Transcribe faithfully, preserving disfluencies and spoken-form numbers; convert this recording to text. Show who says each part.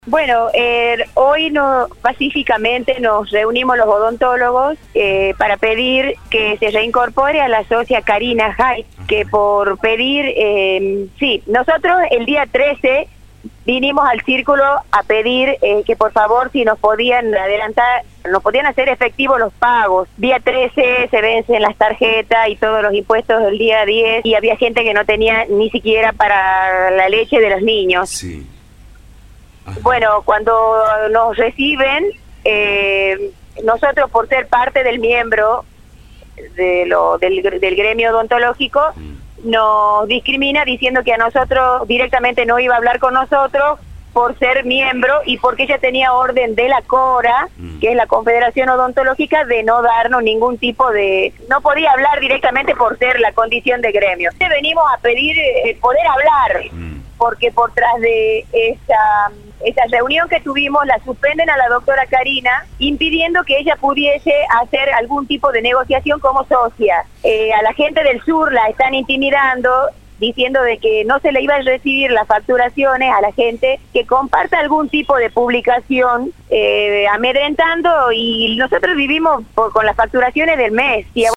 Speaker 1: Bueno, eh, hoy no, pacíficamente nos reunimos los odontólogos eh, para pedir que se reincorpore a la socia Karina Hay, que por pedir, eh, sí, nosotros el día trece vinimos al círculo a pedir eh, que por favor si nos podían adelantar, nos podían hacer efectivos los pagos. Día trece se vencen las tarjetas y todos los impuestos del día diez y había gente que no tenía ni siquiera para la leche de los niños.
Speaker 2: Sí. Ajá.
Speaker 1: Bueno, cuando nos reciben, eh, nosotros por ser parte del miembro de lo, del, del gremio odontológico, mm. nos discrimina diciendo que a nosotros directamente no iba a hablar con nosotros por ser miembro y porque ella tenía orden de la CORA, mm. que es la Confederación Odontológica, de no darnos ningún tipo de... No podía hablar directamente por ser la condición de gremio. Venimos a pedir eh, poder hablar, mm. porque por tras de esa... Esa reunión que tuvimos la suspenden a la doctora Karina, impidiendo que ella pudiese hacer algún tipo de negociación como socia. Eh, a la gente del sur la están intimidando, diciendo de que no se le iba a recibir las facturaciones a la gente que comparta algún tipo de publicación, eh, amedrentando, y nosotros vivimos por, con las facturaciones del mes. Y